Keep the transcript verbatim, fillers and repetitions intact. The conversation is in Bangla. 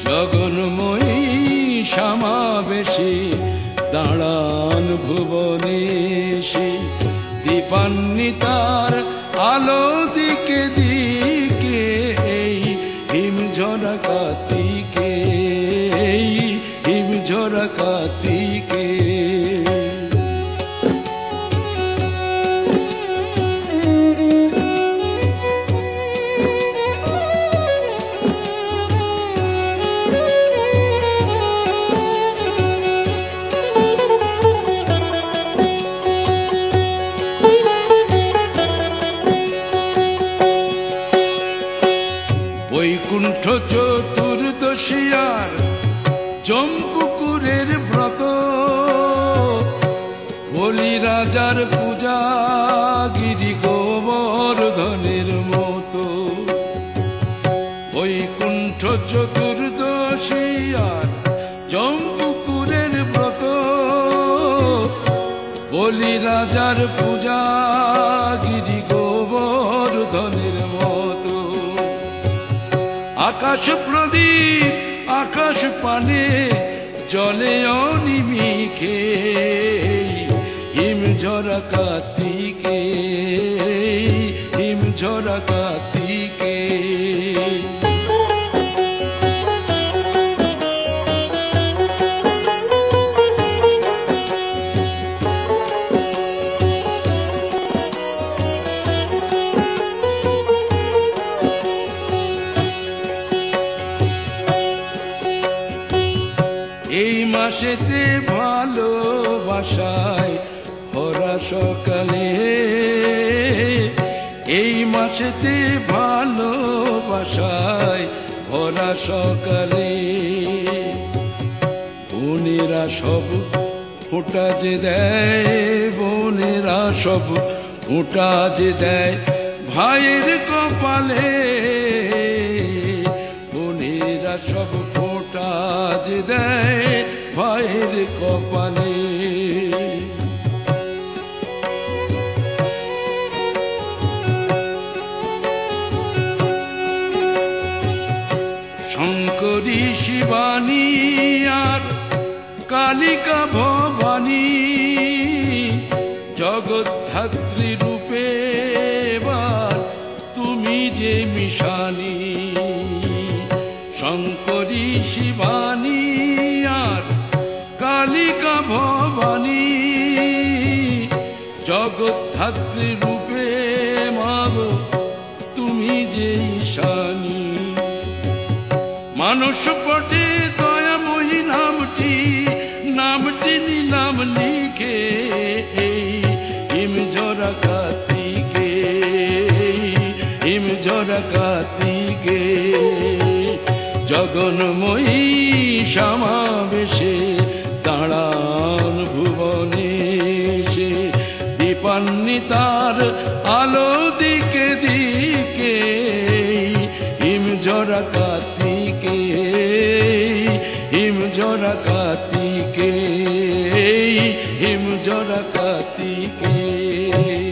জগন্ময়ী সমাবেশে দাঁড়ান ভুবনেশে, দীপান্বিতার আলো দিকে দিকে এই হিমঝরা কার্তিকে, এই হিমঝরা কার্তিকে। বৈকুণ্ঠ চতুর্দশী আর জম্পুকুরের ব্রত, বলি রাজার পূজা গিরি গোবর্ধনের মতো। বৈকুণ্ঠ চতুর্দশী আর জম্পুকুরের ব্রত, বলি রাজার পূজা গিরি গোবর্ধনের মতো। আকাশ প্রদীপ আকাশ পানে জলে অনিমিকে, হিমঝরা কার্তিকে, হিমঝরা কার্তিকে। এই মাসেতে ভালোবাসায় ভরা সকালে, এই মাসেতে ভালোবাসায় ভরা সকালে, বোনেরা সব ফোঁটা যে দেয়, বোনেরা সব ফোঁটা যে দেয় ভাইয়ের কপালে, বোনেরা সব ফোঁটা যে দেয় ভাইয়ের কপালে। শঙ্করী শিবানী আর কালিকা ভবানী, জগদ্ধাত্রী রূপে এবার তুমি যে মিশানী। শঙ্করী শিবানী আর কালিকা ভবানী, জগদ্ধাত্রী রূপে মাগো তুমি যে ঈশানী। মানস পটে দয়াময়ী নামটি, নামটি নিলাম লিখে এই হিমঝরা কার্তিকে, হিমঝরা কার্তিকে। জগন্ময়ী সমাবেশে দাঁড়ান ভুবনেশে, দীপান্বিতার আলো দিকে দিকে হিমঝরা কার্তিকে, হিমঝরা কার্তিকে, হিমঝরা কার্তিকে।